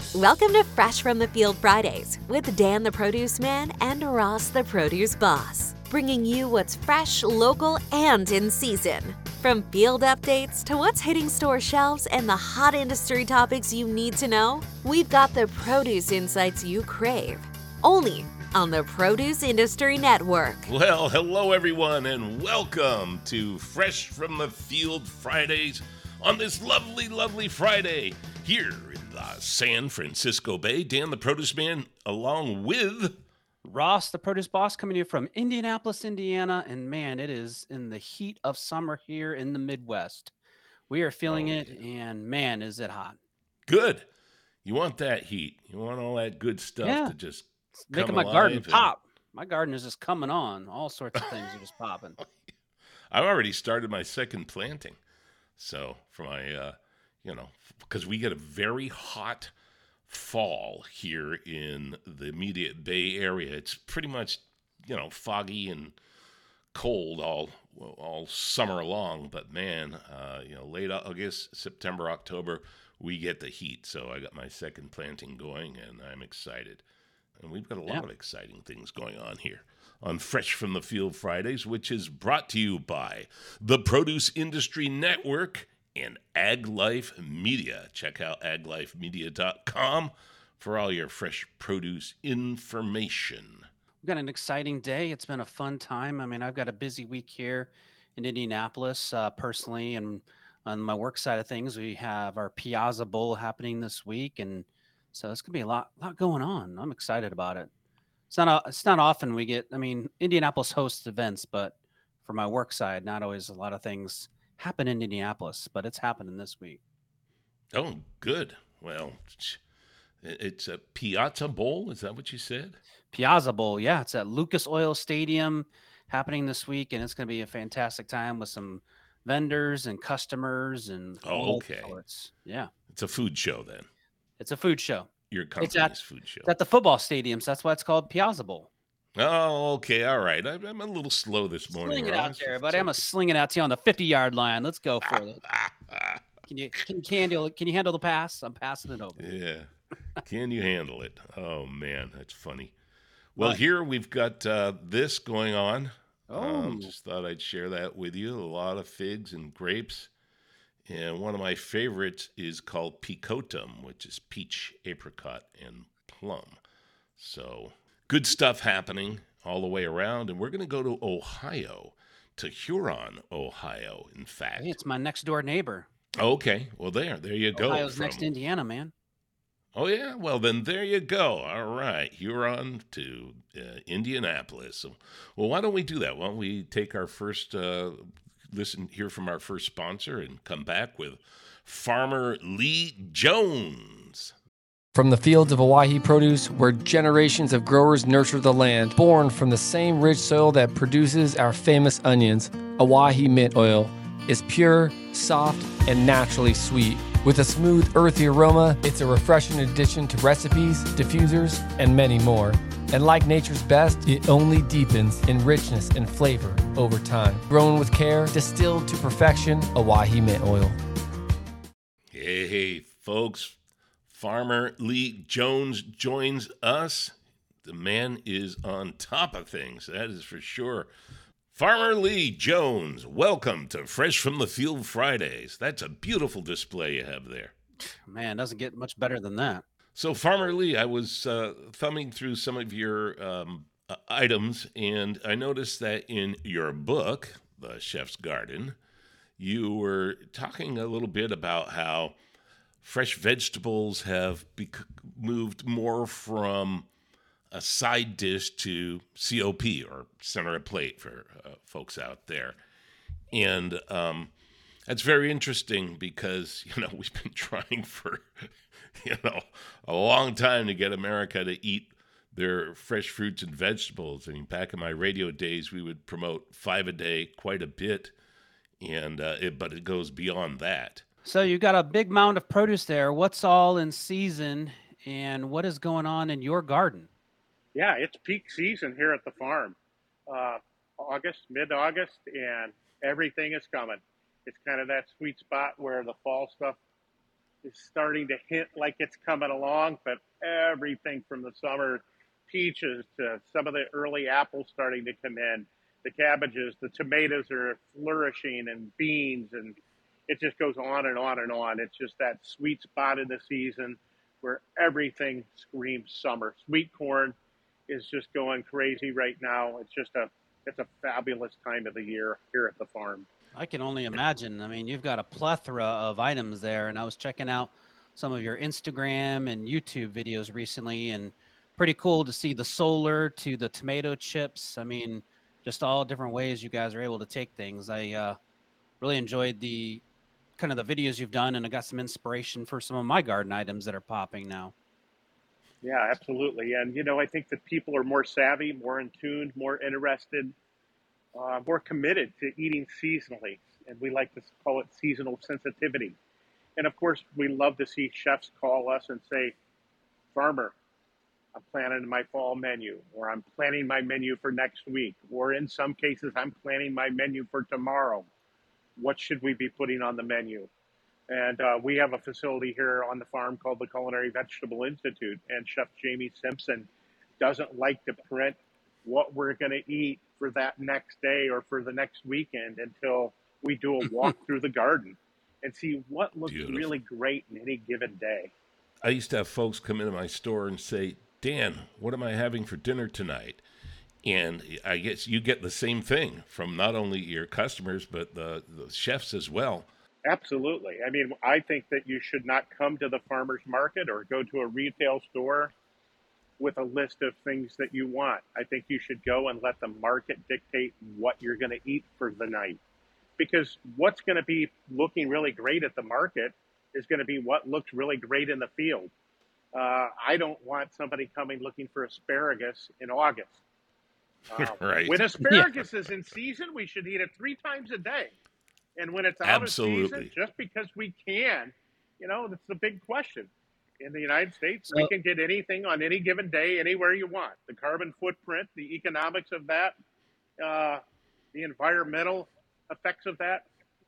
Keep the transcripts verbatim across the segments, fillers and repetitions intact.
Welcome to Fresh from the Field Fridays with Dan the Produce Man and Ross the Produce Boss, bringing you what's fresh, local, and in season. From field updates to what's hitting store shelves and the hot industry topics you need to know, we've got the produce insights you crave. Only on the Produce Industry Network. Well, hello everyone, and welcome to Fresh from the Field Fridays on this lovely, lovely Friday here in the San Francisco Bay. Dan the Produce Man along with Ross the Produce Boss coming to you from Indianapolis, Indiana, and man, it is in the heat of summer here in the Midwest. We are feeling Oh, it, yeah. and man, is it hot. Good. You want that heat. You want all that good stuff Yeah. to just It's come making my alive garden and- pop. My garden is just coming on. All sorts of things are just popping. I've already started my second planting. So for my, uh, you know, because we get a very hot fall here in the immediate Bay Area. It's pretty much, you know, foggy and cold all all summer long. But man, uh, you know, late August, September, October, we get the heat. So I got my second planting going, and I'm excited. And we've got a lot Yeah. of exciting things going on here on Fresh from the Field Fridays, which is brought to you by the Produce Industry Network and Ag Life Media. Check out ag life media dot com for all your fresh produce information. We've got an exciting day. It's been a fun time. I mean, I've got a busy week here in Indianapolis uh, personally, and on my work side of things, we have our Piazza Bowl happening this week, and so it's gonna be a lot, lot going on. I'm excited about it. It's not, a, it's not often we get. I mean, Indianapolis hosts events, but for my work side, not always a lot of things happen in Indianapolis, but it's happening this week. Oh, good. Well, it's a Piazza Bowl. Is that what you said? Piazza Bowl, yeah, it's at Lucas Oil Stadium happening this week, and it's going to be a fantastic time with some vendors and customers and Oh, all okay. sorts. Yeah, It's a food show then. it's a food show. Your It's company's at, food show. it's at the football stadium, so that's why it's called Piazza Bowl. Oh, okay. All right. I'm, I'm a little slow this morning. Sling it out Ross. there, It's buddy. I'm okay. gonna sling it out to you on the fifty-yard line. Let's go for it. Can you can you handle it? Can you handle the pass? I'm passing it over. Yeah. Can you handle it? Oh, man. That's funny. Well, Right. here we've got uh, this going on. Oh, Um, just thought I'd share that with you. A lot of figs and grapes. And one of my favorites is called picotum, which is peach, apricot, and plum. So good stuff happening all the way around. And we're going to go to Ohio, to Huron, Ohio, in fact. hey, it's my next door neighbor. Okay. Well, there. There you go. Ohio's From- next to Indiana, man. Oh, yeah? Well, then there you go. All right. Huron to uh, Indianapolis. So, well, why don't we do that? Why don't we take our first, uh, listen, hear from our first sponsor and come back with Farmer Lee Jones. From the fields of Owyhee produce, where generations of growers nurture the land, born from the same rich soil that produces our famous onions, Owyhee mint oil is pure, soft, and naturally sweet. With a smooth, earthy aroma, it's a refreshing addition to recipes, diffusers, and many more. And like nature's best, it only deepens in richness and flavor over time. Grown with care, distilled to perfection, Owyhee mint oil. Hey, hey, folks. Farmer Lee Jones joins us. The man is on top of things, that is for sure. Farmer Lee Jones, welcome to Fresh from the Field Fridays. That's a beautiful display you have there. Man, doesn't get much better than that. So, Farmer Lee, I was uh, thumbing through some of your um, uh, items, and I noticed that in your book, The Chef's Garden, you were talking a little bit about how fresh vegetables have bec- moved more from a side dish to C O P, or center of plate for uh, folks out there. And um, that's very interesting because, you know, we've been trying for, you know, a long time to get America to eat their fresh fruits and vegetables. I mean, back in my radio days, we would promote five a day quite a bit, and uh, it, but it goes beyond that. So you've got a big mound of produce there. What's all in season, and what is going on in your garden? Yeah, it's peak season here at the farm. Uh, August, mid-August, and everything is coming. It's kind of that sweet spot where the fall stuff is starting to hint like it's coming along, but everything from the summer peaches to some of the early apples starting to come in, the cabbages, the tomatoes are flourishing, and beans, and it just goes on and on and on. It's just that sweet spot in the season where everything screams summer. Sweet corn is just going crazy right now. It's just a it's a fabulous time of the year here at the farm. I can only imagine. I mean, you've got a plethora of items there, and I was checking out some of your Instagram and YouTube videos recently, and pretty cool to see the solar to the tomato chips. I mean, just all different ways you guys are able to take things. I uh, really enjoyed the kind of the videos you've done, and I got some inspiration for some of my garden items that are popping now. Yeah, absolutely. And, you know, I think that people are more savvy, more in tune, more interested, uh, more committed to eating seasonally. And we like to call it seasonal sensitivity. And of course, we love to see chefs call us and say, farmer, I'm planning my fall menu, or I'm planning my menu for next week, or in some cases, I'm planning my menu for tomorrow. What should we be putting on the menu? And uh, we have a facility here on the farm called the Culinary Vegetable Institute, and Chef Jamie Simpson doesn't like to print what we're going to eat for that next day or for the next weekend until we do a walk through the garden and see what looks Beautiful. really great in any given day. I used to have folks come into my store and say, Dan, what am I having for dinner tonight? And I guess you get the same thing from not only your customers, but the, the chefs as well. Absolutely. I mean, I think that you should not come to the farmer's market or go to a retail store with a list of things that you want. I think you should go and let the market dictate what you're going to eat for the night. Because what's going to be looking really great at the market is going to be what looks really great in the field. Uh, I don't want somebody coming looking for asparagus in August. Uh, right. When asparagus yeah. is in season, we should eat it three times a day. And when it's out Absolutely. of season, just because we can, you know, that's the big question. In the United States, So- we can get anything on any given day, anywhere you want. The carbon footprint, the economics of that, uh, the environmental effects of that,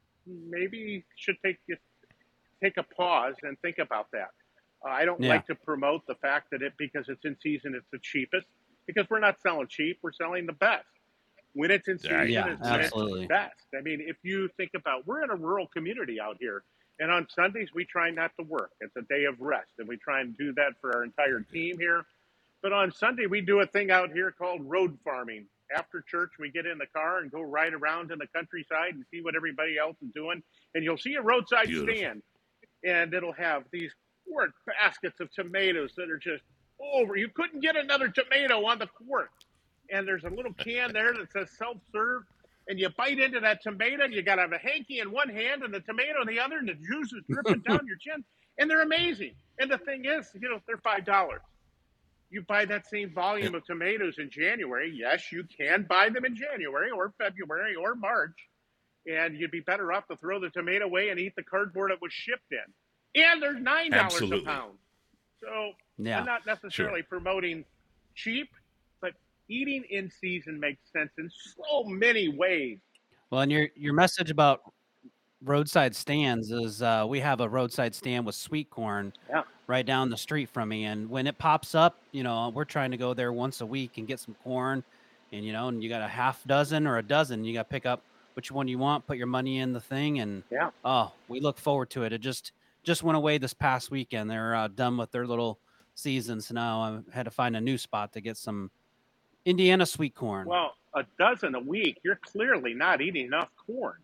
maybe should take take a pause and think about that. Uh, I don't Yeah. like to promote the fact that it because it's in season, it's the cheapest, because we're not selling cheap, we're selling the best. When it's in season, Yeah, it's when it's absolutely. the best. I mean, if you think about, we're in a rural community out here, and on Sundays we try not to work. It's a day of rest, and we try and do that for our entire team here. But on Sunday we do a thing out here called road farming. After church, we get in the car and go ride around in the countryside and see what everybody else is doing. And you'll see a roadside Beautiful. stand, and it'll have these quart baskets of tomatoes that are just over. You couldn't get another tomato on the quart. And there's a little can there that says self-serve, and you bite into that tomato, and you got to have a hanky in one hand and the tomato in the other, and the juice is dripping down your chin, and they're amazing. And the thing is, you know, they're five dollars. You buy that same volume of tomatoes in January. Yes, you can buy them in January or February or March, and you'd be better off to throw the tomato away and eat the cardboard it was shipped in. And there's nine dollars a Absolutely. pound. So Yeah. I'm not necessarily promoting cheap, but eating in season makes sense in so many ways. Well, and your your message about roadside stands is uh, we have a roadside stand with sweet corn Yeah. right down the street from me, and when it pops up, you know, we're trying to go there once a week and get some corn, and you know, and you got a half dozen or a dozen, you got to pick up which one you want, put your money in the thing, and Yeah. oh, we look forward to it. It just just went away this past weekend. They're uh, done with their little season, so now I had to find a new spot to get some Indiana sweet corn. Well, a dozen a week, you're clearly not eating enough corn.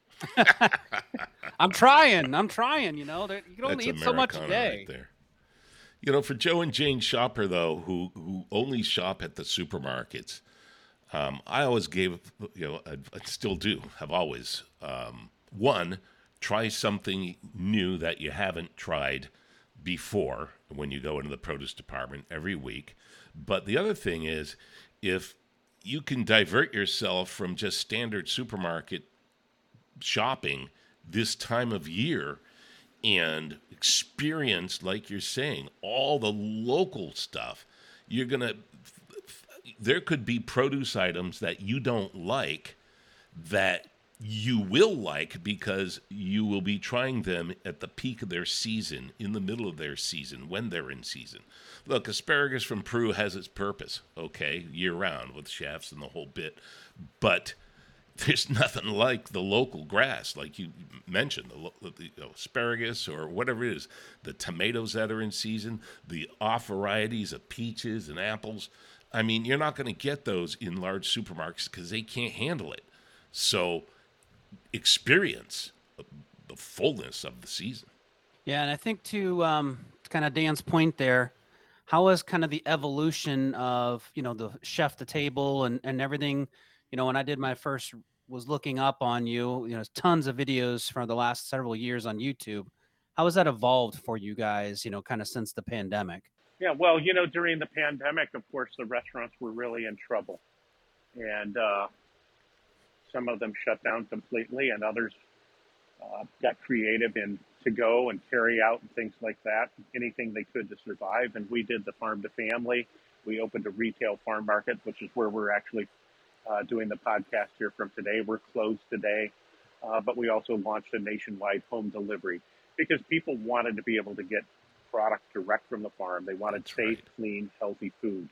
I'm trying. I'm trying. You know, there, you can only That's eat so much a Americana day. right there. You know, for Joe and Jane Shopper, though, who who only shop at the supermarkets, um, I always gave, you know, I, I still do, have always, um, one, try something new that you haven't tried before when you go into the produce department every week. But the other thing is, if you can divert yourself from just standard supermarket shopping this time of year and experience, like you're saying, all the local stuff, you're going to, there could be produce items that you don't like that you will like because you will be trying them at the peak of their season, in the middle of their season, when they're in season. Look, asparagus from Peru has its purpose, okay, year round with chefs and the whole bit. But there's nothing like the local grass, like you mentioned, the, lo- the you know, asparagus or whatever it is, the tomatoes that are in season, the off varieties of peaches and apples. I mean, you're not going to get those in large supermarkets because they can't handle it. So experience the fullness of the season. Yeah, and I think to um, kind of Dan's point there, how was kind of the evolution of, you know, the chef to table and, and everything, you know, when I did my first, was looking up on you, you know, tons of videos for the last several years on YouTube. How has that evolved for you guys, you know, kind of since the pandemic? Yeah, well, you know, during the pandemic, of course, the restaurants were really in trouble. And uh, some of them shut down completely, and others uh, got creative in to go and carry out and things like that, anything they could to survive. And we did the farm to family. We opened a retail farm market, which is where we're actually uh, doing the podcast here from today. We're closed today, uh, but we also launched a nationwide home delivery because people wanted to be able to get product direct from the farm. They wanted That's safe, right. clean, healthy food.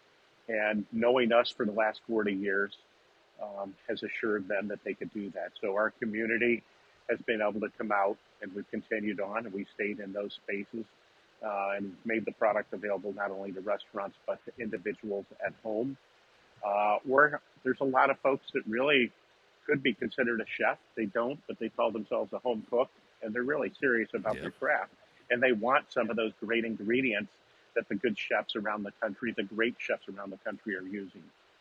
And knowing us for the last forty years um, has assured them that they could do that. So our community has been able to come out, and we've continued on, and we stayed in those spaces uh, and made the product available not only to restaurants but to individuals at home. Uh, where there's a lot of folks that really could be considered a chef. They don't, but they call themselves a home cook, and they're really serious about Yeah. their craft. And they want some of those great ingredients that the good chefs around the country, the great chefs around the country are using.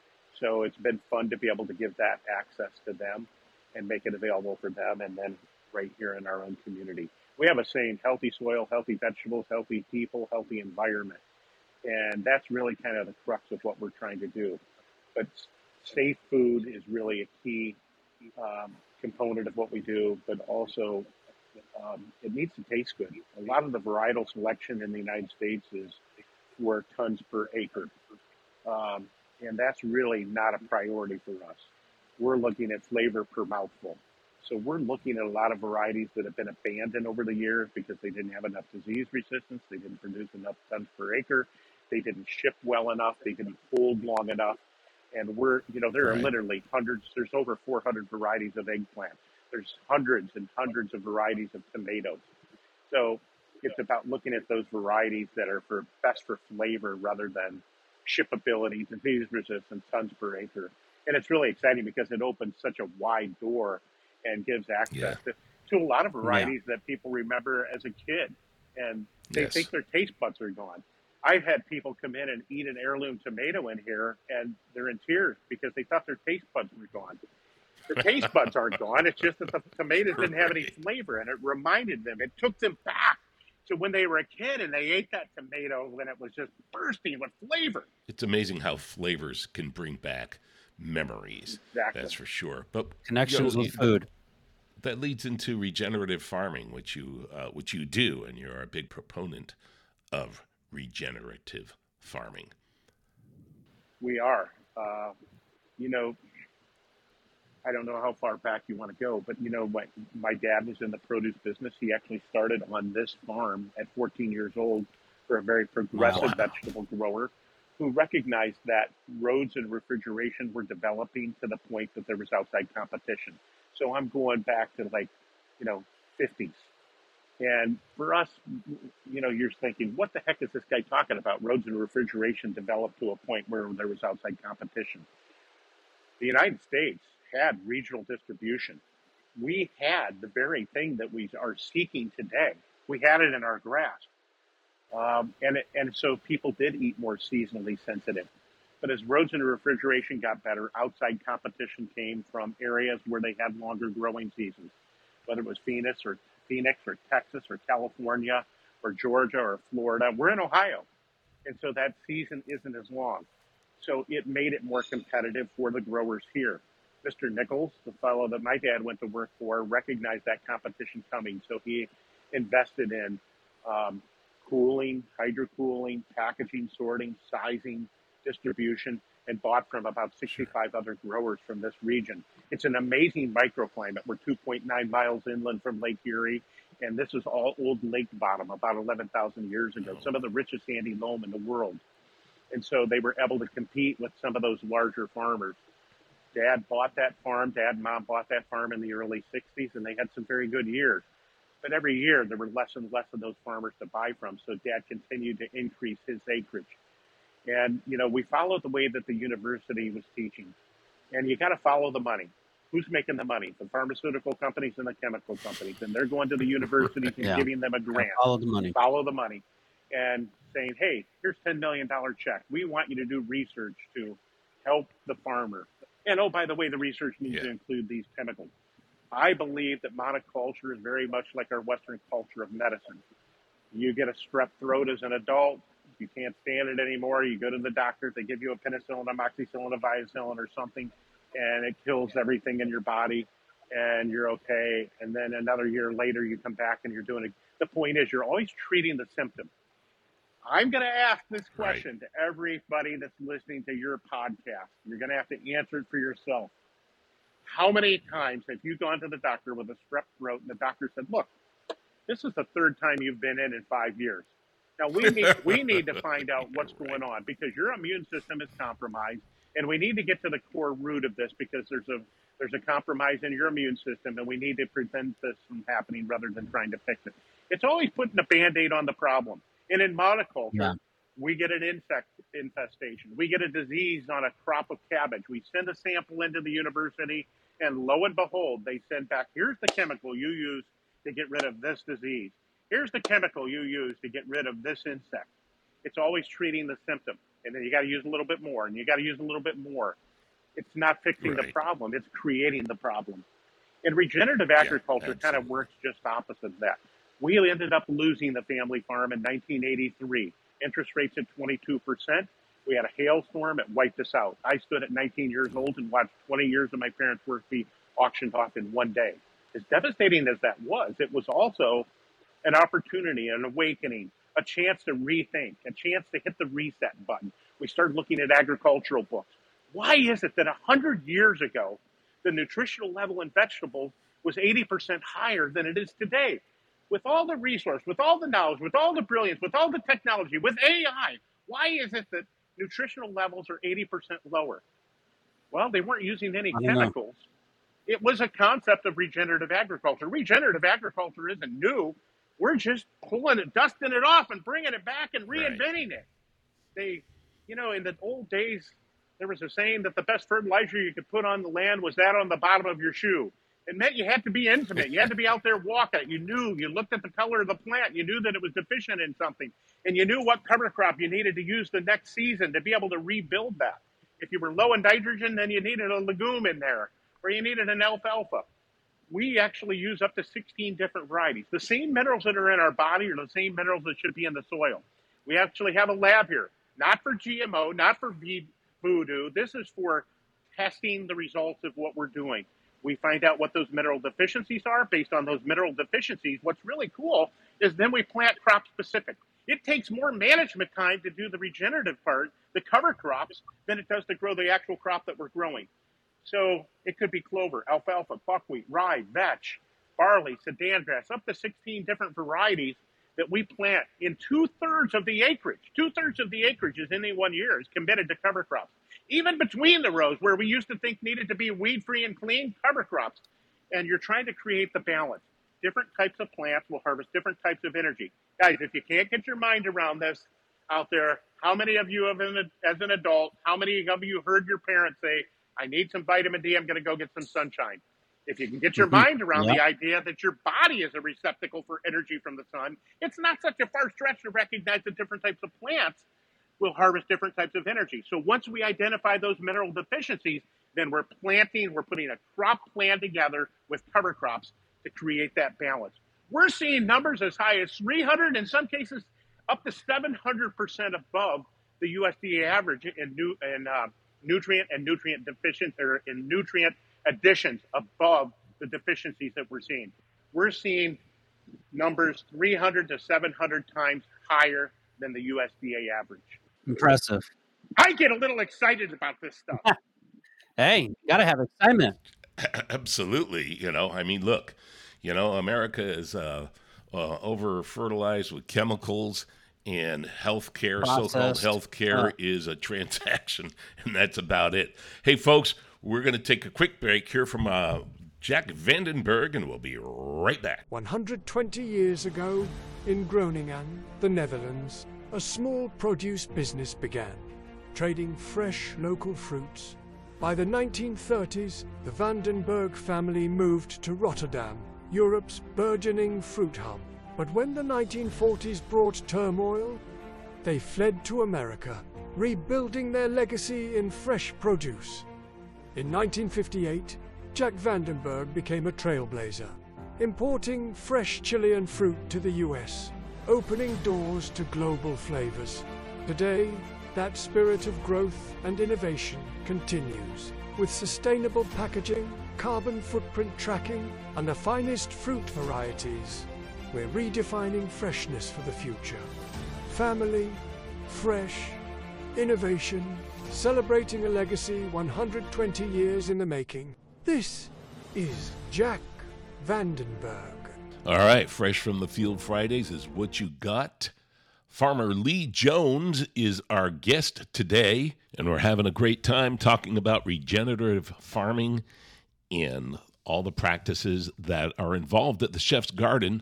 So it's been fun to be able to give that access to them and make it available for them, and then right here in our own community. We have a saying, healthy soil, healthy vegetables, healthy people, healthy environment. And that's really kind of the crux of what we're trying to do. But safe food is really a key um, component of what we do, but also um, it needs to taste good. A lot of the varietal selection in the United States is worth tons per acre. Um, and that's really not a priority for us. We're looking at flavor per mouthful. So we're looking at a lot of varieties that have been abandoned over the years because they didn't have enough disease resistance, they didn't produce enough tons per acre, they didn't ship well enough, they didn't hold long enough. And we're, you know, there are Right. literally hundreds, there's over four hundred varieties of eggplant. There's hundreds and hundreds of varieties of tomatoes. So it's about looking at those varieties that are for best for flavor rather than shippability, disease resistance, tons per acre. And it's really exciting because it opens such a wide door and gives access Yeah. to, to a lot of Yeah. varieties that people remember as a kid. And they Yes. think their taste buds are gone. I've had people come in and eat an heirloom tomato in here, and they're in tears because they thought their taste buds were gone. Their taste buds aren't gone. It's just that the tomatoes didn't have any Right. flavor, and it reminded them. It took them back to when they were a kid and they ate that tomato when it was just bursting with flavor. It's amazing how flavors can bring back memories. Exactly. That's for sure. But Connections you know, with food. that leads into regenerative farming, which you uh, which you do, and you're a big proponent of regenerative farming. We are. Uh, you know, I don't know how far back you want to go, but you know, my, my dad was in the produce business. He actually started on this farm at fourteen years old for a very progressive Wow. vegetable grower who recognized that roads and refrigeration were developing to the point that there was outside competition. So I'm going back to like, you know, fifties. And for us, you know, you're thinking, what the heck is this guy talking about? Roads and refrigeration developed to a point where there was outside competition. The United States had regional distribution. We had the very thing that we are seeking today. We had it in our grasp. Um, and, it, and so people did eat more seasonally sensitive. But as roads and refrigeration got better, outside competition came from areas where they had longer growing seasons, whether it was Phoenix or Phoenix or Texas or California or Georgia or Florida. We're in Ohio. And so that season isn't as long. So it made it more competitive for the growers here. Mister Nichols, the fellow that my dad went to work for, recognized that competition coming. So he invested in um, cooling, hydrocooling, packaging, sorting, sizing, distribution and bought from about sixty-five other growers from this region. It's an amazing microclimate. We're two point nine miles inland from Lake Erie, and this is all old lake bottom about eleven thousand years ago, some of the richest sandy loam in the world. And so they were able to compete with some of those larger farmers. Dad bought that farm. Dad and Mom bought that farm in the early sixties, and they had some very good years. But every year, there were less and less of those farmers to buy from, so Dad continued to increase his acreage. And, you know, we followed the way that the university was teaching. And you got to follow the money. Who's making the money? The pharmaceutical companies and the chemical companies. And they're going to the universities and Yeah. giving them a grant. Follow the money. Follow the money. And saying, hey, here's ten million dollars check. We want you to do research to help the farmer. And, oh, by the way, the research needs Yeah. to include these chemicals. I believe that monoculture is very much like our Western culture of medicine. You get a strep throat as an adult. You can't stand it anymore. You go to the doctor. They give you a penicillin, amoxicillin, a viacillin or something, and it kills everything in your body, and you're okay. And then another year later, you come back and you're doing it. The point is, you're always treating the symptom. I'm going to ask this question to everybody that's listening to your podcast. You're going to have to answer it for yourself. How many times have you gone to the doctor with a strep throat and the doctor said, look, this is the third time you've been in in five years. Now, we need we need to find out what's going on because your immune system is compromised, and we need to get to the core root of this because there's a there's a compromise in your immune system, and we need to prevent this from happening rather than trying to fix it. It's always putting a Band-Aid on the problem. And in monoculture, Yeah. we get an insect infestation. We get a disease on a crop of cabbage. We send a sample into the university, and lo and behold, they send back, here's the chemical you use to get rid of this disease. Here's the chemical you use to get rid of this insect. It's always treating the symptom. And then you got to use a little bit more, and you got to use a little bit more. It's not fixing the Right. problem. It's creating the problem. And regenerative agriculture kind of absolutely. works just opposite of that. We ended up losing the family farm in nineteen eighty-three. Interest rates at twenty-two percent. We had a hailstorm. It wiped us out. I stood at nineteen years old and watched twenty years of my parents' work be auctioned off in one day. As devastating as that was, it was also an opportunity, an awakening, a chance to rethink, a chance to hit the reset button. We started looking at agricultural books. Why is it that one hundred years ago, the nutritional level in vegetables was eighty percent higher than it is today? With all the resource, with all the knowledge, with all the brilliance, with all the technology, with A I, why is it that nutritional levels are eighty percent lower? Well, they weren't using any I don't know. chemicals. It was a concept of regenerative agriculture. Regenerative agriculture isn't new. We're just pulling it, dusting it off and bringing it back and Right. reinventing it. They, you know, in the old days, there was a saying that the best fertilizer you could put on the land was that on the bottom of your shoe. It meant you had to be intimate. You had to be out there walking it. You knew, you looked at the color of the plant. You knew that it was deficient in something. And you knew what cover crop you needed to use the next season to be able to rebuild that. If you were low in nitrogen, then you needed a legume in there, or you needed an alfalfa. We actually use up to sixteen different varieties. The same minerals that are in our body are the same minerals that should be in the soil. We actually have a lab here, not for G M O, not for voodoo. This is for testing the results of what we're doing. We find out what those mineral deficiencies are. Based on those mineral deficiencies, what's really cool is then we plant crop specific. It takes more management time to do the regenerative part, the cover crops, than it does to grow the actual crop that we're growing. So it could be clover, alfalfa, buckwheat, rye, vetch, barley, sedan grass, up to sixteen different varieties that we plant in two-thirds of the acreage. Two-thirds of the acreage is any one year is committed to cover crops. Even between the rows where we used to think needed to be weed-free and clean, cover crops. And you're trying to create the balance. Different types of plants will harvest different types of energy. Guys, if you can't get your mind around this out there, how many of you have, an, as an adult, how many of you heard your parents say, I need some vitamin D, I'm going to go get some sunshine? If you can get your Mhm. mind around Yeah. the idea that your body is a receptacle for energy from the sun, it's not such a far stretch to recognize that different types of plants will harvest different types of energy. So once we identify those mineral deficiencies, then we're planting, we're putting a crop plan together with cover crops to create that balance. We're seeing numbers as high as three hundred, in some cases up to seven hundred percent above the U S D A average in, new, in uh, nutrient and nutrient deficient or in nutrient additions above the deficiencies that we're seeing. We're seeing numbers three hundred to seven hundred times higher than the U S D A average. Impressive. I get a little excited about this stuff. Hey, you gotta have excitement. Absolutely. You know, I mean, look, you know, America is uh, uh, over fertilized with chemicals, and healthcare, so called Processed. healthcare, Uh, is a transaction, and that's about it. Hey, folks, we're going to take a quick break here from uh, Jack Vandenberg, and we'll be right back. one hundred twenty years ago, in Groningen, the Netherlands, a small produce business began, trading fresh local fruits. By the nineteen thirties, the Vandenberg family moved to Rotterdam, Europe's burgeoning fruit hub. But when the nineteen forties brought turmoil, they fled to America, rebuilding their legacy in fresh produce. In nineteen fifty-eight, Jack Vandenberg became a trailblazer, importing fresh Chilean fruit to the U S, opening doors to global flavors. Today, that spirit of growth and innovation continues, with sustainable packaging, carbon footprint tracking, and the finest fruit varieties. We're redefining freshness for the future. Family, fresh, innovation, celebrating a legacy one hundred twenty years in the making. This is Jack Vandenberg. All right, Fresh from the Field Fridays is what you got. Farmer Lee Jones is our guest today, and we're having a great time talking about regenerative farming and all the practices that are involved at the Chef's Garden.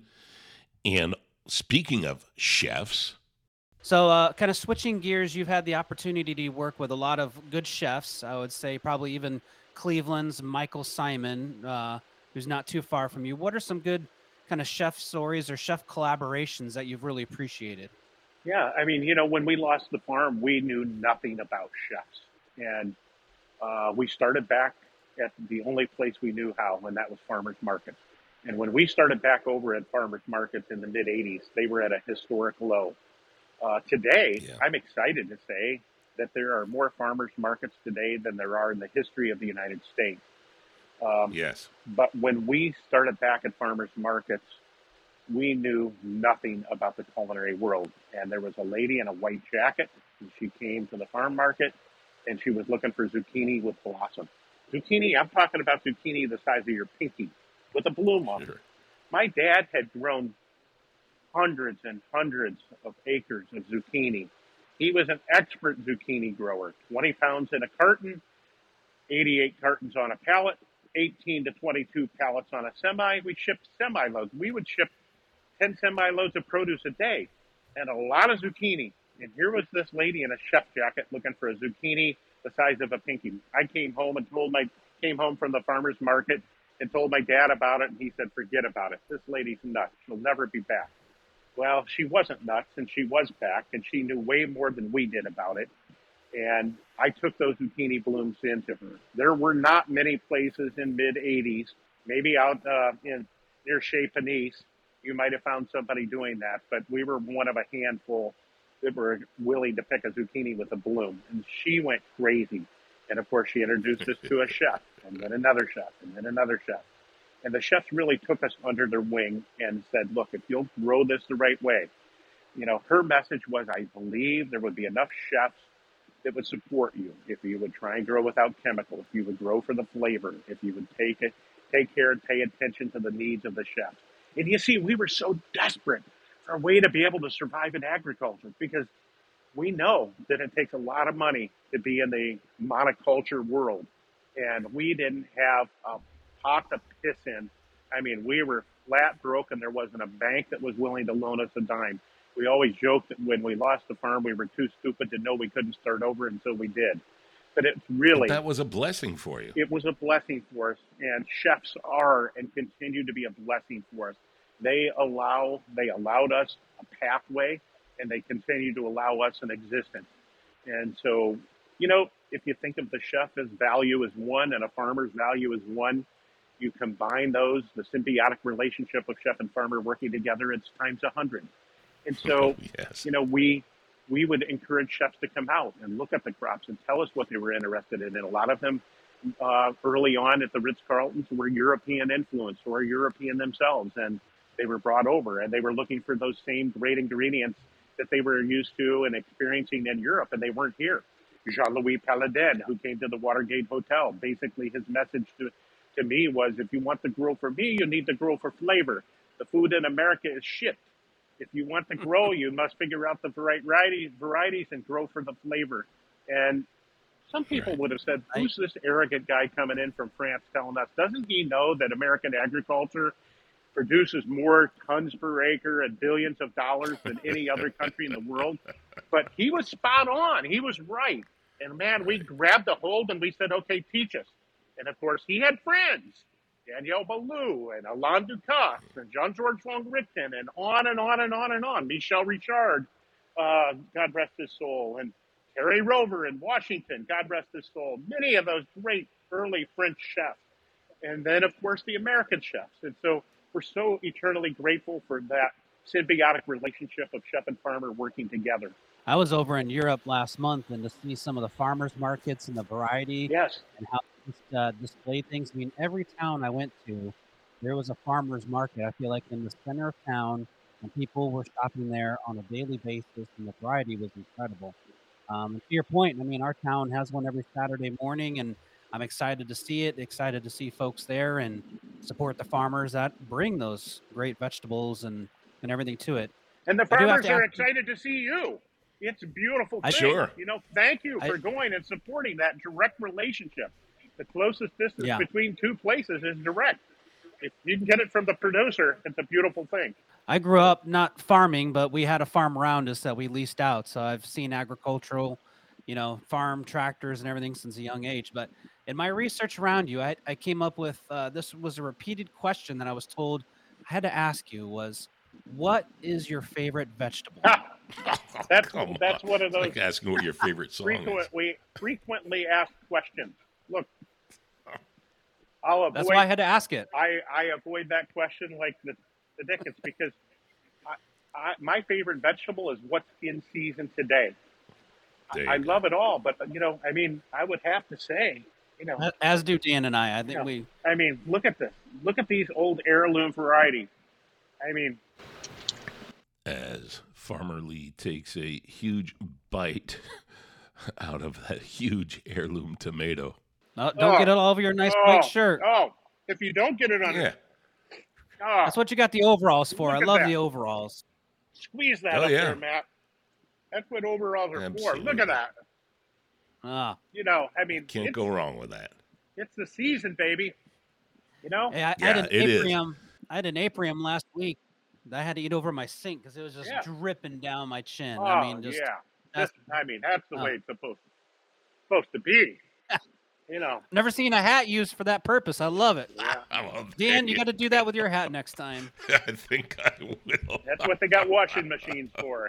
And speaking of chefs, So, uh, kind of switching gears, you've had the opportunity to work with a lot of good chefs. I would say probably even Cleveland's Michael Simon, uh, who's not too far from you. What are some good kind of chef stories or chef collaborations that you've really appreciated? Yeah, I mean, you know, when we lost the farm, we knew nothing about chefs. And uh, we started back at the only place we knew how, and that was Farmers Market. And when we started back over at Farmers Markets in the mid eighties, they were at a historic low. Uh, today, Yeah. I'm excited to say that there are more farmers markets today than there are in the history of the United States. Um, yes, But when we started back at farmers markets, we knew nothing about the culinary world. And there was a lady in a white jacket, and she came to the farm market, and she was looking for zucchini with blossom. Zucchini, I'm talking about zucchini the size of your pinky, with a bloom on it. sure. My dad had grown hundreds and hundreds of acres of zucchini. He was an expert zucchini grower, twenty pounds in a carton, eighty-eight cartons on a pallet, eighteen to twenty-two pallets on a semi. We shipped semi loads. We would ship ten semi loads of produce a day and a lot of zucchini. And here was this lady in a chef jacket looking for a zucchini the size of a pinky. I came home and told my, came home from the farmer's market and told my dad about it. And he said, forget about it. This lady's nuts. She'll never be back. Well, she wasn't nuts, and she was back, and she knew way more than we did about it. And I took those zucchini blooms into her. There were not many places in mid eighties, maybe out uh, in near Chez Panisse, you might have found somebody doing that, but we were one of a handful that were willing to pick a zucchini with a bloom. And she went crazy. And of course, she introduced us to a chef, and then another chef, and then another chef. And the chefs really took us under their wing and said, look, if you'll grow this the right way, you know, her message was, I believe there would be enough chefs that would support you if you would try and grow without chemicals, if you would grow for the flavor, if you would take it, take care and pay attention to the needs of the chefs. And you see, we were so desperate for a way to be able to survive in agriculture because we know that it takes a lot of money to be in the monoculture world. And we didn't have a pot to piss in. I mean, we were flat broke and there wasn't a bank that was willing to loan us a dime. We always joked that when we lost the farm, we were too stupid to know we couldn't start over until we did. But it's really, But that was a blessing for you. it was a blessing for us, and chefs are and continue to be a blessing for us. They allow, they allowed us a pathway, and they continue to allow us an existence. And so, you know, if you think of the chef as value as one and a farmer's value as one, you combine those, the symbiotic relationship of chef and farmer working together, it's times a hundred. And so, Yes. you know, we we would encourage chefs to come out and look at the crops and tell us what they were interested in. And a lot of them uh, early on at the Ritz-Carltons were European influenced or European themselves. And they were brought over and they were looking for those same great ingredients that they were used to and experiencing in Europe, and they weren't here. Jean-Louis Paladin, who came to the Watergate Hotel. Basically, his message to, to me was, if you want to grow for me, you need to grow for flavor. The food in America is shit. If you want to grow, you must figure out the varieties, varieties and grow for the flavor. And some people would have said, who's this arrogant guy coming in from France telling us? Doesn't he know that American agriculture produces more tons per acre and billions of dollars than any other country in the world? But he was spot on. He was right. And, man, we grabbed a hold and we said, okay, teach us. And, of course, he had friends, Daniel Ballou and Alain Ducasse and Jean-Georges Vongerichten and on and on and on and on. Michel Richard, uh, God rest his soul, and Terry Rover in Washington, God rest his soul. Many of those great early French chefs. And then, of course, the American chefs. And so we're so eternally grateful for that symbiotic relationship of chef and farmer working together. I was over in Europe last month, and to see some of the farmers markets and the variety, yes, and how they uh, display things. I mean, every town I went to, there was a farmers market. I feel like in the center of town, and people were shopping there on a daily basis, and the variety was incredible. Um, and to your point, I mean, our town has one every Saturday morning, and I'm excited to see it, excited to see folks there and support the farmers that bring those great vegetables and, and everything to it. And the I do have farmers to are ask- excited to see you. It's a beautiful I- thing. Sure. You know, thank you for I- going and supporting that direct relationship. The closest distance Yeah. between two places is direct. If you can get it from the producer, it's a beautiful thing. I grew up not farming, but we had a farm around us that we leased out. So I've seen agricultural, you know, farm tractors and everything since a young age. But in my research around you, I, I came up with, uh, this was a repeated question that I was told I had to ask you was, what is your favorite vegetable? Ha! That's Come that's on. one of It's those like asking what your favorite song is. frequently frequently asked questions. Look, I'll avoid. That's why I had to ask it. I, I avoid that question like the, the dickens because I, I, my favorite vegetable is what's in season today. There I you go. love it all, but you know, I mean, I would have to say, you know, As do Dan and I. I think Yeah. we, I mean, look at this. Look at these old heirloom varieties. I mean, As Farmer Lee takes a huge bite out of that huge heirloom tomato. no, don't Oh. get it all over your nice oh, white shirt. Oh, if you don't get it on, Yeah. oh, That's what you got the overalls for. Look I at love that. the overalls. squeeze that Oh, up yeah. there, Matt. That's what overalls are for. Absolutely. Look at that. Ah, You know, I mean, Can't it's, go wrong with that. it's the season, baby. You know? hey, I, I Yeah, had an it is. aprium. I had an aprium last week that I had to eat over my sink because it was just Yeah. dripping down my chin. Oh, I mean, just yeah. that's- Just, I mean, that's the Oh. way it's supposed supposed to be. You know. never seen a hat used for that purpose. I love it. Yeah. Oh, Dan, there you got to do that with your hat next time. I think I will. That's what they got washing machines for.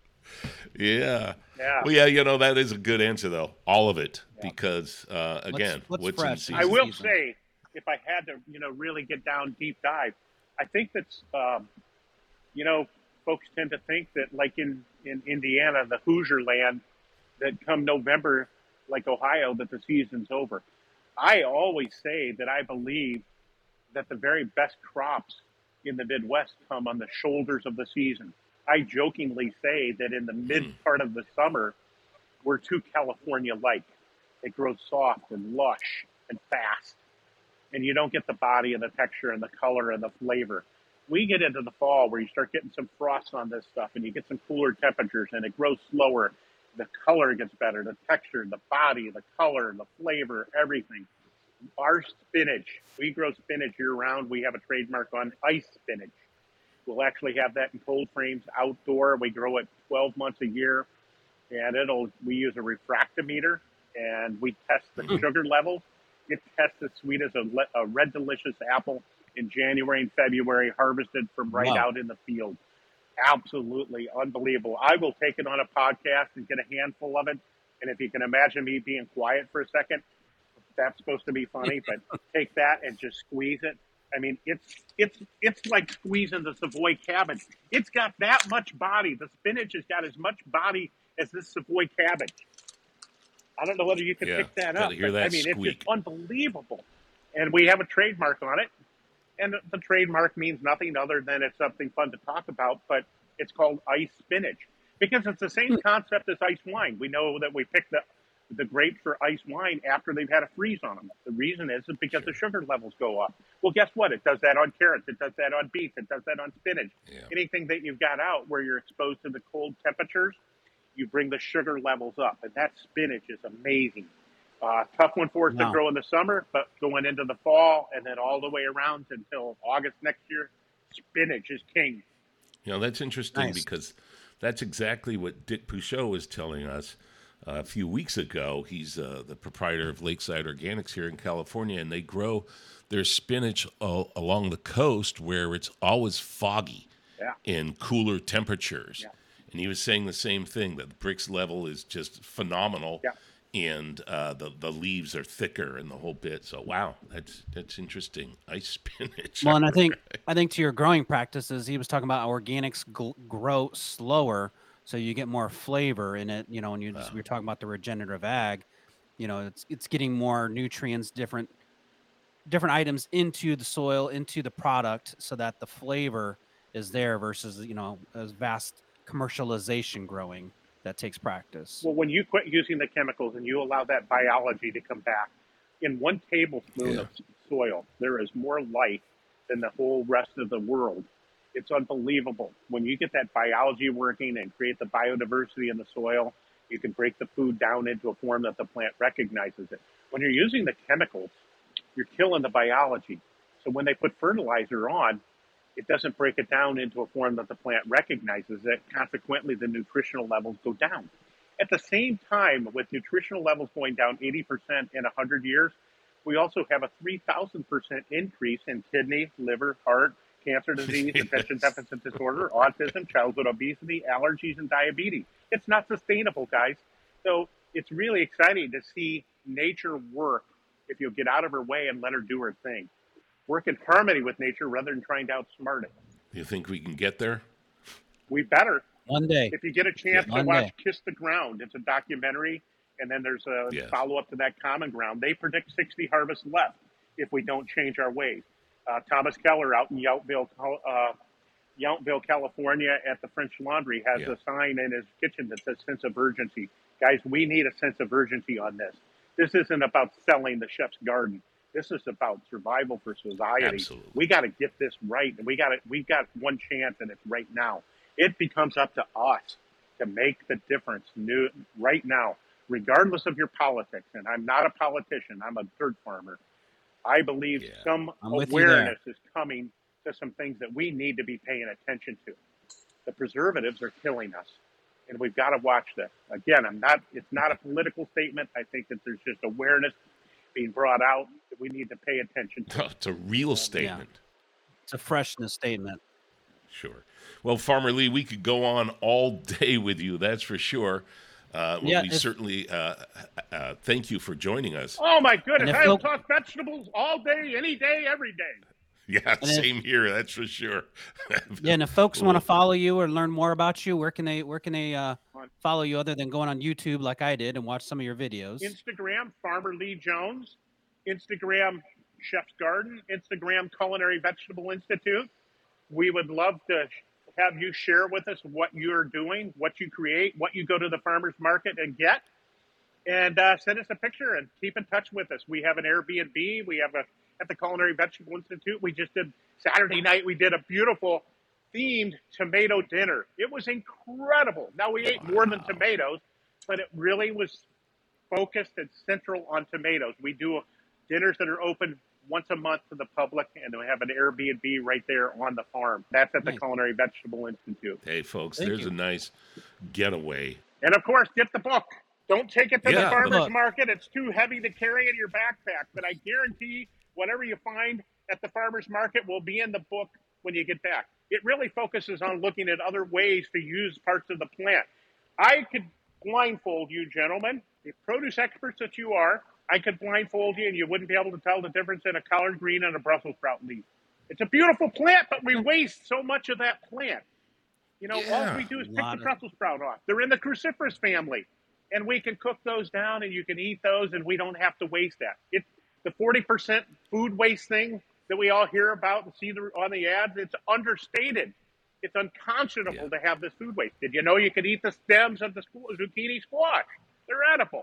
Yeah. Yeah. Well, yeah, you know, that is a good answer, though. All of it. Because, uh, again, what's what's, fresh? in I season? will season. say, if I had to, you know, really get down deep dive, I think that's, um, you know, folks tend to think that, like in, in Indiana, the Hoosier land, that come November, like Ohio, that the season's over. I always say that I believe that the very best crops in the Midwest come on the shoulders of the season. I jokingly say that in the mid part of the summer, we're too California-like. It grows soft and lush and fast, and you don't get the body and the texture and the color and the flavor. We get into the fall where you start getting some frost on this stuff and you get some cooler temperatures and it grows slower. The color gets better, the texture, the body, the color, the flavor, everything. Our spinach, we grow spinach year round. We have a trademark on ice spinach. We'll actually have that in cold frames outdoor. We grow it twelve months a year, and it'll. We use a refractometer, and we test the sugar levels. It tests as sweet as a, le- a red delicious apple in January and February, harvested from right Wow. out in the field. Absolutely unbelievable. I will take it on a podcast and get a handful of it. And if you can imagine me being quiet for a second, that's supposed to be funny, but take that and just squeeze it. I mean, it's it's it's like squeezing the Savoy cabbage. It's got that much body. The spinach has got as much body as this Savoy cabbage. I don't know whether you can Yeah, pick that gotta up. hear but, that I mean, squeak. it's just unbelievable. And we have a trademark on it. And the trademark means nothing other than it's something fun to talk about, but it's called ice spinach because it's the same concept as ice wine. We know that we pick the the grapes for iced wine after they've had a freeze on them. The reason is, is because the sugar levels go up. Well, guess what? It does that on carrots. It does that on beets. It does that on spinach. Yeah. Anything that you've got out where you're exposed to the cold temperatures, you bring the sugar levels up. And that spinach is amazing. Uh, tough one for us Wow. to grow in the summer, but going into the fall and then all the way around until August next year, spinach is king. You know, that's interesting Nice. because that's exactly what Dick Pouchot was telling us uh, a few weeks ago. He's uh, the proprietor of Lakeside Organics here in California, and they grow their spinach all along the coast where it's always foggy Yeah. and cooler temperatures. Yeah. And he was saying the same thing, that the Brix level is just phenomenal. Yeah. And uh, the the leaves are thicker and the whole bit. So wow, that's that's interesting. Ice spinach. Well, and I think I think to your growing practices, he was talking about organics gl- grow slower, so you get more flavor in it. You know, and you just, we were talking about the regenerative ag. You know, it's it's getting more nutrients, different different items into the soil, into the product, so that the flavor is there versus you know a vast commercialization growing that takes practice. Well, when you quit using the chemicals and you allow that biology to come back, in one tablespoon Yeah. of soil, there is more life than the whole rest of the world. It's unbelievable. When you get that biology working and create the biodiversity in the soil, you can break the food down into a form that the plant recognizes it. When you're using the chemicals, you're killing the biology. So when they put fertilizer on, it doesn't break it down into a form that the plant recognizes it. Consequently, the nutritional levels go down. At the same time, with nutritional levels going down eighty percent in one hundred years, we also have a three thousand percent increase in kidney, liver, heart, cancer disease, attention deficit disorder, autism, childhood obesity, allergies, and diabetes. It's not sustainable, guys. So it's really exciting to see nature work if you'll get out of her way and let her do her thing. Work in harmony with nature rather than trying to outsmart it. You think we can get there? We better. One day. If you get a chance to One watch day. Kiss the Ground, it's a documentary, and then there's a Yes. follow-up to that, Common Ground. They predict sixty harvests left if we don't change our ways. Uh, Thomas Keller out in Yountville, uh, Yountville, California at the French Laundry has Yeah. a sign in his kitchen that says sense of urgency. Guys, we need a sense of urgency on this. This isn't about selling the chef's garden. This is about survival for society. Absolutely. We got to get this right, and we got to, we got one chance, and it's right now. It becomes up to us to make the difference new right now, regardless of your politics. And I'm not a politician. I'm a dirt farmer. I believe Yeah. some I'm with you there. awareness is coming to some things that we need to be paying attention to. The preservatives are killing us, and we've got to watch this. Again, I'm not. It's not a political statement. I think that there's just awareness being brought out that we need to pay attention to. It's a real statement. It's a freshness statement. Sure. Well, Farmer Lee, we could go on all day with you, that's for sure. Uh, well, Yeah, we if- certainly uh, uh, thank you for joining us. Oh my And goodness! if I'll folk- talk vegetables all day, any day, every day. Yeah, if- same here, that's for sure. Yeah, and if folks Cool. want to follow you or learn more about you, where can they where can they uh, follow you other than going on YouTube like I did and watch some of your videos? Instagram, Farmer Lee Jones. Instagram, Chef's Garden. Instagram, Culinary Vegetable Institute. We would love to have you share with us what you're doing, what you create, what you go to the farmer's market and get. And uh, send us a picture and keep in touch with us. We have an Airbnb. We have a at the Culinary Vegetable Institute. We just did Saturday night. We did a beautiful themed tomato dinner. It was incredible. Now we ate more than tomatoes, but it really was focused and central on tomatoes. We do dinners that are open once a month to the public, and we have an Airbnb right there on the farm. That's at the Nice. Culinary Vegetable Institute. Hey, folks, Thank there's you. a nice getaway. And of course, get the book. Don't take it to Yeah, the the farmer's book. market. It's too heavy to carry in your backpack. But I guarantee whatever you find at the farmer's market will be in the book when you get back. It really focuses on looking at other ways to use parts of the plant. I could blindfold you, gentlemen, the produce experts that you are. I could blindfold you and you wouldn't be able to tell the difference in a collard green and a Brussels sprout leaf. It's a beautiful plant, but we waste so much of that plant. You know, Yeah. all we do is pick Lot the of- Brussels sprout off. They're in the cruciferous family, and we can cook those down, and you can eat those, and we don't have to waste that. It's the forty percent food waste thing that we all hear about and see the, on the ads. It's understated. It's unconscionable Yeah. to have this food waste. Did you know you could eat the stems of the squ- zucchini squash? They're edible.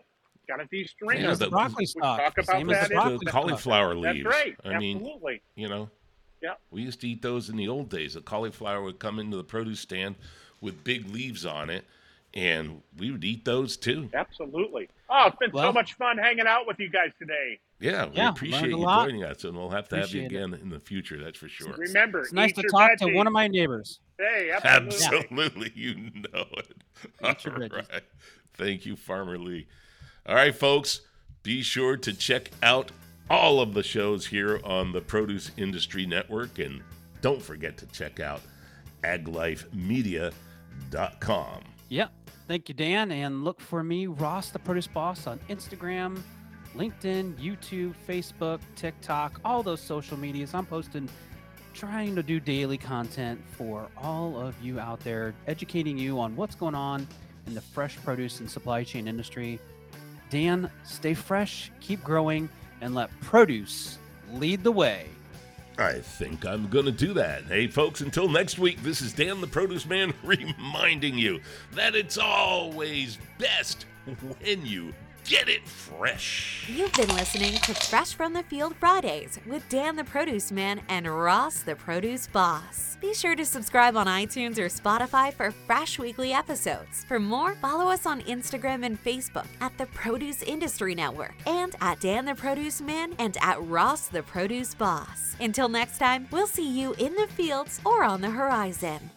got to de-string Yeah, them. the- broccoli We stock. talk about Same as that the in- broccoli the stock. cauliflower That's leaves. right. I mean, Absolutely. you know, Yeah. we used to eat those in the old days. The cauliflower would come into the produce stand with big leaves on it, and we would eat those too. Absolutely. Oh, it's been so Well- much fun hanging out with you guys today. Yeah, we Yeah, appreciate learned a you lot. joining us, and we'll have to have you Appreciate it. again in the future. That's for sure. Remember, It's nice eat to your talk to veggies. one of my neighbors. Hey, absolutely. Absolutely, you know it. Eat your All veggies. right. Thank you, Farmer Lee. All right, folks, be sure to check out all of the shows here on the Produce Industry Network, and don't forget to check out ag life media dot com. Yep. Thank you, Dan. And look for me, Ross the Produce Boss, on Instagram, LinkedIn, YouTube, Facebook, TikTok, all those social medias. I'm posting, trying to do daily content for all of you out there, educating you on what's going on in the fresh produce and supply chain industry. Dan, stay fresh, keep growing, and let produce lead the way. I think I'm going to do that. Hey, folks, until next week, this is Dan the Produce Man reminding you that it's always best when you get it fresh. You've been listening to Fresh from the Field Fridays with Dan the Produce Man and Ross the Produce Boss. Be sure to subscribe on iTunes or Spotify for fresh weekly episodes. For more, follow us on Instagram and Facebook at the Produce Industry Network and at Dan the Produce Man and at Ross the Produce Boss. Until next time, we'll see you in the fields or on the horizon.